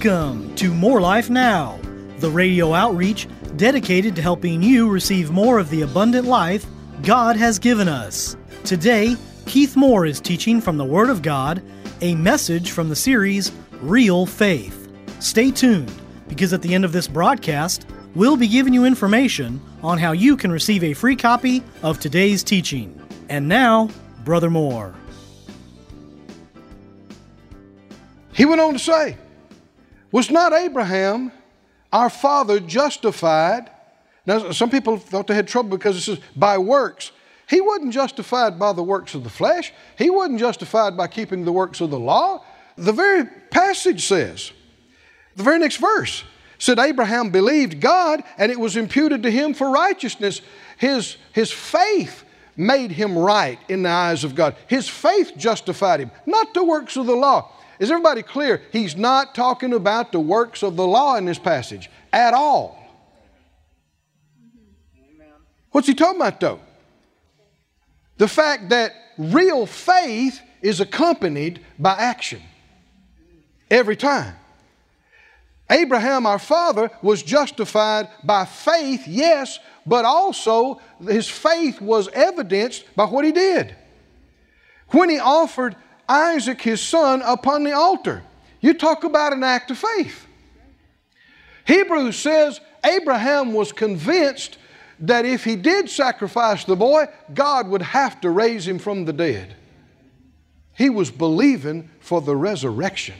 Welcome to More Life Now, the radio outreach dedicated to helping you receive more of the abundant life God has given us. Today, Keith Moore is teaching from the Word of God, a message from the series Real Faith. Stay tuned, because at the end of this broadcast, we'll be giving you information on how you can receive a free copy of today's teaching. And now, Brother Moore. He went on to say, was not Abraham, our father, justified? Now, some people thought they had trouble because it says by works. He wasn't justified by the works of the flesh. He wasn't justified by keeping the works of the law. The very passage says, the very next verse said, Abraham believed God and it was imputed to him for righteousness. His faith made him right in the eyes of God. His faith justified him, not the works of the law. Is everybody clear? He's not talking about the works of the law in this passage at all. What's he talking about though? The fact that real faith is accompanied by action. Every time. Abraham, our father, was justified by faith, yes, but also his faith was evidenced by what he did. When he offered Isaac, his son, upon the altar. You talk about an act of faith. Hebrews says Abraham was convinced that if he did sacrifice the boy, God would have to raise him from the dead. He was believing for the resurrection.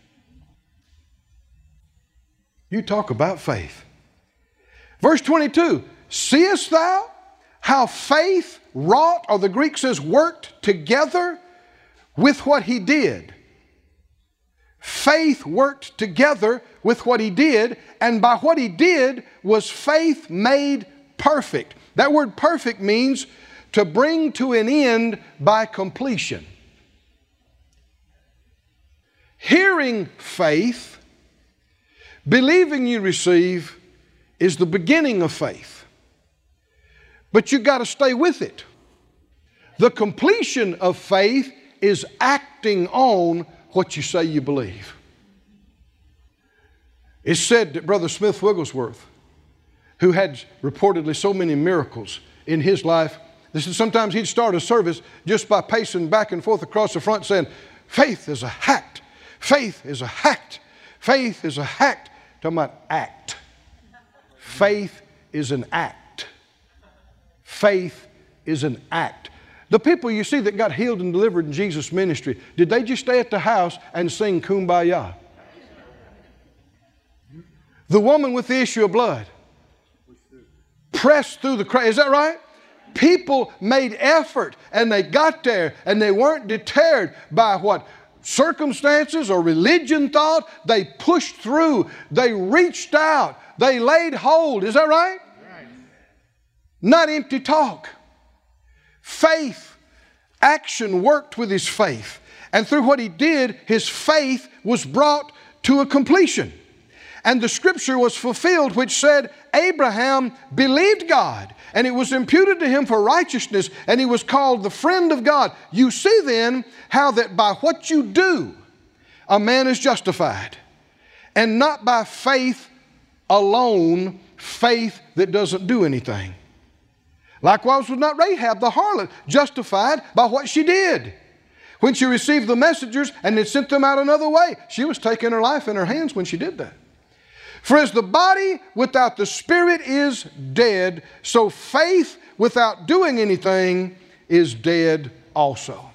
You talk about faith. Verse 22, seest thou how faith wrought, or the Greek says worked together with what he did. Faith worked together with what he did, and by what he did was faith made perfect. That word perfect means to bring to an end by completion. Hearing faith, believing you receive, is the beginning of faith. But you've got to stay with it. The completion of faith is acting on what you say you believe. It's said that Brother Smith Wigglesworth, who had reportedly so many miracles in his life, this is sometimes he'd start a service just by pacing back and forth across the front saying, faith is a hact. Faith is a hact. Faith is a hact. Talking about act. Faith is an act. Faith is an act. The people you see that got healed and delivered in Jesus' ministry, did they just stay at the house and sing Kumbaya? The woman with the issue of blood pressed through the crowd. Is that right? People made effort and they got there and they weren't deterred by what circumstances or religion thought. They pushed through. They reached out. They laid hold. Is that right? Not empty talk. Faith, action worked with his faith. And through what he did, his faith was brought to a completion. And the scripture was fulfilled which said, Abraham believed God, and it was imputed to him for righteousness, and he was called the friend of God. You see then how that by what you do, a man is justified. And not by faith alone, faith that doesn't do anything. Likewise was not Rahab the harlot justified by what she did. When she received the messengers and had sent them out another way, she was taking her life in her hands when she did that. For as the body without the spirit is dead, so faith without doing anything is dead also.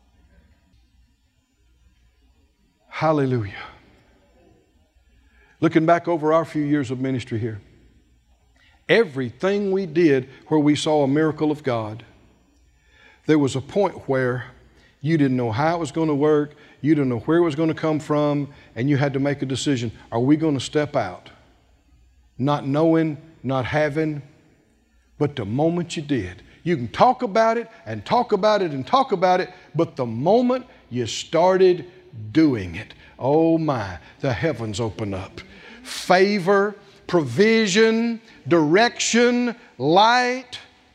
Hallelujah. Looking back over our few years of ministry here, everything we did where we saw a miracle of God, there was a point where you didn't know how it was going to work, you didn't know where it was going to come from, and you had to make a decision. Are we going to step out? Not knowing, not having, but the moment you did. You can talk about it and talk about it and talk about it, but the moment you started doing it, oh my, the heavens open up. Favor, provision, direction, light.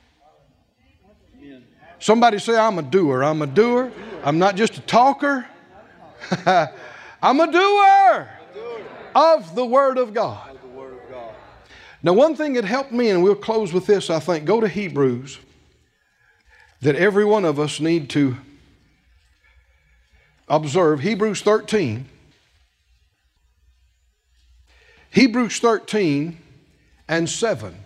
Somebody say, I'm a doer. I'm a doer. I'm not just a talker. I'm a doer. of the Word of God. Now, one thing that helped me, and we'll close with this, I think, go to Hebrews, that every one of us need to observe. Hebrews 13. Hebrews 13 and 7.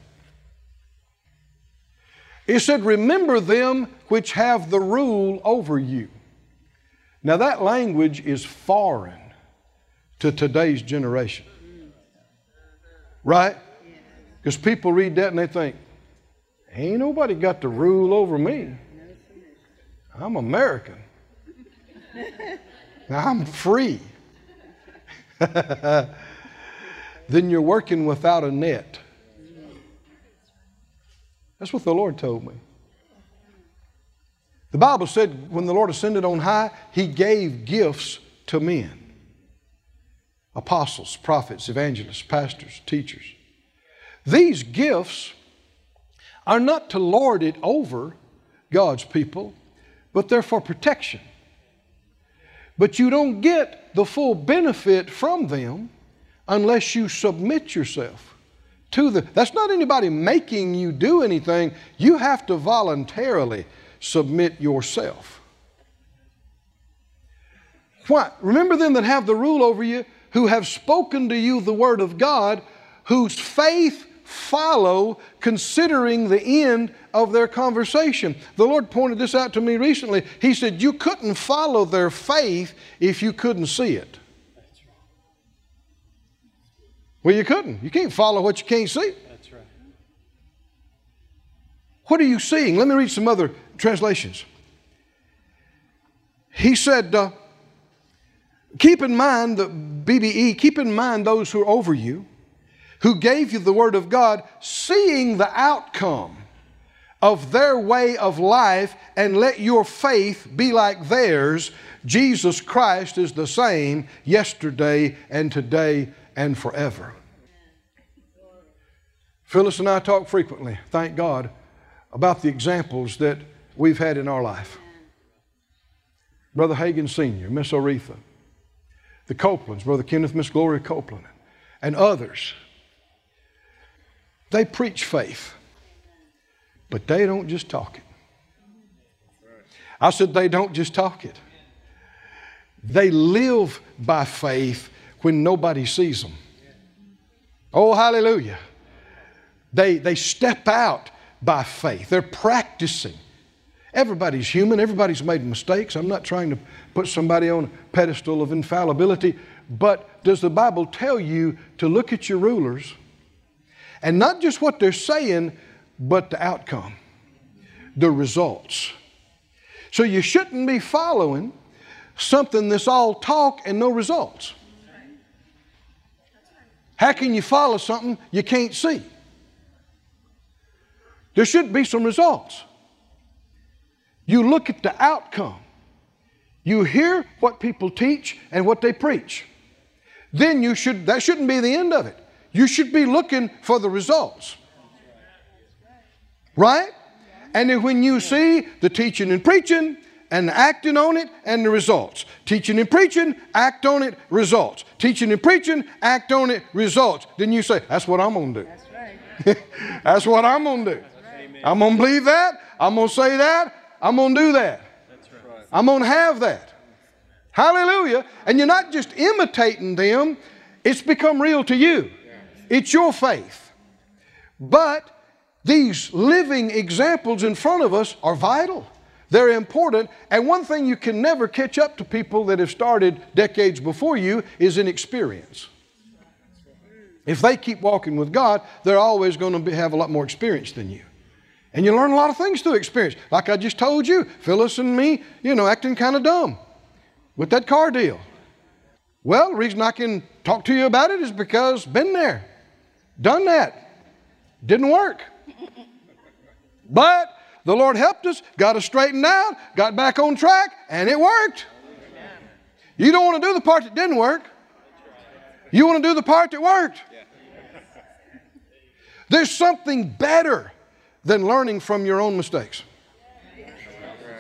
It said, remember them which have the rule over you. Now that language is foreign to today's generation. Right? Because people read that and they think, ain't nobody got to rule over me. I'm American. I'm free. Then you're working without a net. That's what the Lord told me. The Bible said when the Lord ascended on high, He gave gifts to men. Apostles, prophets, evangelists, pastors, teachers. These gifts are not to lord it over God's people, but they're for protection. But you don't get the full benefit from them unless you submit yourself to the... That's not anybody making you do anything. You have to voluntarily submit yourself. Why? Remember them that have the rule over you, who have spoken to you the word of God, whose faith follow, considering the end of their conversation. The Lord pointed this out to me recently. He said, you couldn't follow their faith if you couldn't see it. Well, you couldn't. You can't follow what you can't see. That's right. What are you seeing? Let me read some other translations. He said, keep in mind, the BBE, keep in mind those who are over you, who gave you the word of God, seeing the outcome of their way of life, and let your faith be like theirs. Jesus Christ is the same yesterday and today and forever. Phyllis and I talk frequently, thank God, about the examples that we've had in our life. Brother Hagin Sr., Miss Oretha, the Copelands, Brother Kenneth, Miss Gloria Copeland, and others. They preach faith, but they don't just talk it. I said they don't just talk it. They live by faith when nobody sees them. Oh, hallelujah. They step out by faith. They're practicing. Everybody's human. Everybody's made mistakes. I'm not trying to put somebody on a pedestal of infallibility, but does the Bible tell you to look at your rulers and not just what they're saying, but the outcome, the results? So you shouldn't be following something that's all talk and no results. How can you follow something you can't see? There should be some results. You look at the outcome. You hear what people teach and what they preach. Then that shouldn't be the end of it. You should be looking for the results. Right? And then when you see the teaching and preaching and acting on it and the results. Teaching and preaching, act on it, results. Teaching and preaching, act on it, results. Then you say, that's what I'm going to do. That's right. That's what I'm going to do. Amen. I'm going to believe that. I'm going to say that. I'm going to do that. That's right. I'm going to have that. Hallelujah. And you're not just imitating them. It's become real to you. It's your faith. But these living examples in front of us are vital. They're important. And one thing you can never catch up to people that have started decades before you is inexperience. If they keep walking with God, they're always going to have a lot more experience than you. And you learn a lot of things through experience. Like I just told you, Phyllis and me, acting kind of dumb with that car deal. Well, the reason I can talk to you about it is because been there, done that. Didn't work. But the Lord helped us, got us straightened out, got back on track, and it worked. You don't want to do the part that didn't work. You want to do the part that worked. There's something better than learning from your own mistakes.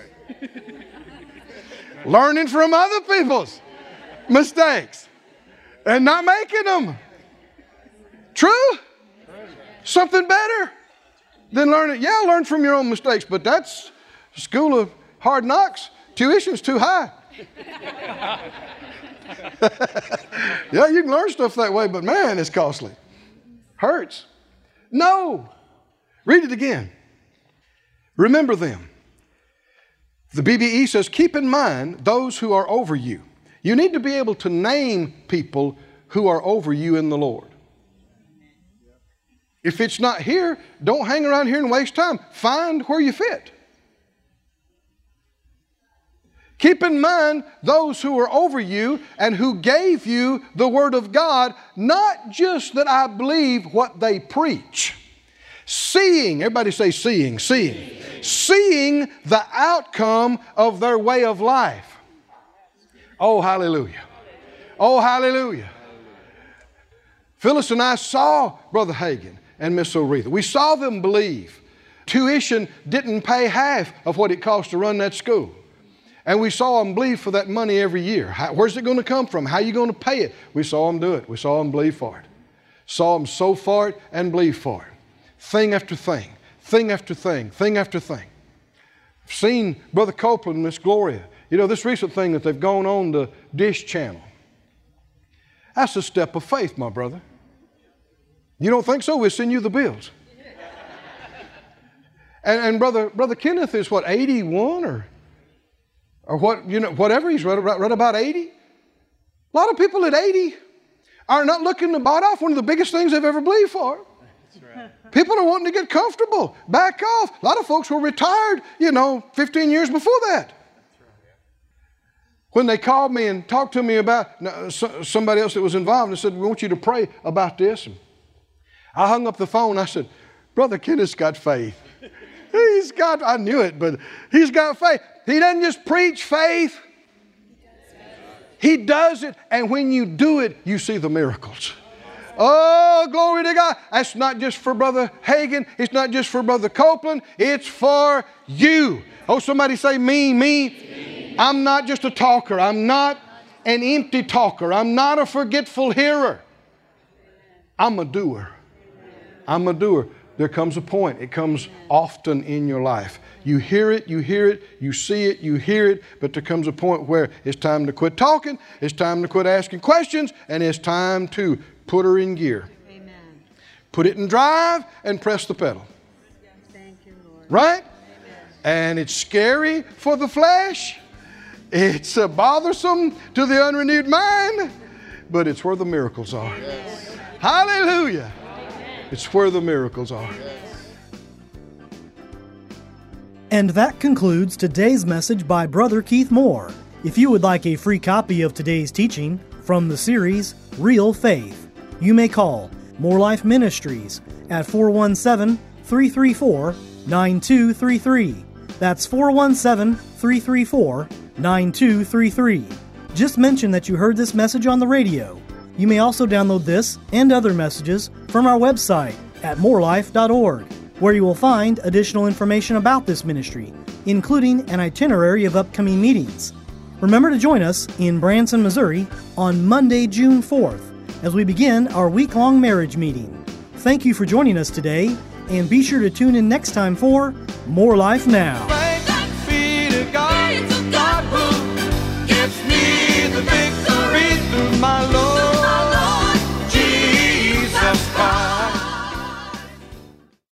Learning from other people's mistakes. and not making them. True? Something better than learning. Yeah, learn from your own mistakes, but that's school of hard knocks. Tuition's too high. Yeah, you can learn stuff that way, but man, it's costly. Hurts. No. Read it again. Remember them. The BBE says, keep in mind those who are over you. You need to be able to name people who are over you in the Lord. If it's not here, don't hang around here and waste time. Find where you fit. Keep in mind those who are over you and who gave you the Word of God, not just that I believe what they preach. Seeing, everybody say seeing. Seeing the outcome of their way of life. Oh, hallelujah. Oh, hallelujah. Phyllis and I saw Brother Hagin and Miss Oretha. We saw them believe. Tuition didn't pay half of what it cost to run that school. And we saw them believe for that money every year. Where's it going to come from? How are you going to pay it? We saw them do it. We saw them believe for it. Saw them sow for it and believe for it. Thing after thing. Thing after thing. Thing after thing. I've seen Brother Copeland and Miss Gloria. You know, this recent thing that they've gone on the Dish Channel. That's a step of faith, my brother. You don't think so? We'll send you the bills. And Brother Kenneth is what, 81 or what, you know, whatever. He's right about 80. A lot of people at 80 are not looking to bite off one of the biggest things they've ever believed for. That's right. People are wanting to get comfortable, back off. A lot of folks were retired, 15 years before that. When they called me and talked to me about somebody else that was involved and said, we want you to pray about this. And I hung up the phone. I said, Brother Kenneth's got faith. I knew it, but he's got faith. He doesn't just preach faith. He does it. And when you do it, you see the miracles. Oh, glory to God. That's not just for Brother Hagin. It's not just for Brother Copeland. It's for you. Oh, somebody say me. I'm not just a talker. I'm not an empty talker. I'm not a forgetful hearer. I'm a doer. I'm a doer. There comes a point. It comes often in your life. You hear it, you see it, you hear it, but there comes a point where it's time to quit talking, it's time to quit asking questions, and it's time to put her in gear. Amen. Put it in drive and press the pedal. Thank you, Lord. Right? Amen. And it's scary for the flesh. It's bothersome to the unrenewed mind, but it's where the miracles are. Yes. Hallelujah. Amen. It's where the miracles are. Yes. And that concludes today's message by Brother Keith Moore. If you would like a free copy of today's teaching from the series Real Faith, you may call More Life Ministries at 417-334-9233. That's 417-334-9233. Just mention that you heard this message on the radio. You may also download this and other messages from our website at morelife.org, where you will find additional information about this ministry, including an itinerary of upcoming meetings. Remember to join us in Branson, Missouri on Monday, June 4th, as we begin our week-long marriage meeting. Thank you for joining us today, and be sure to tune in next time for More Life Now.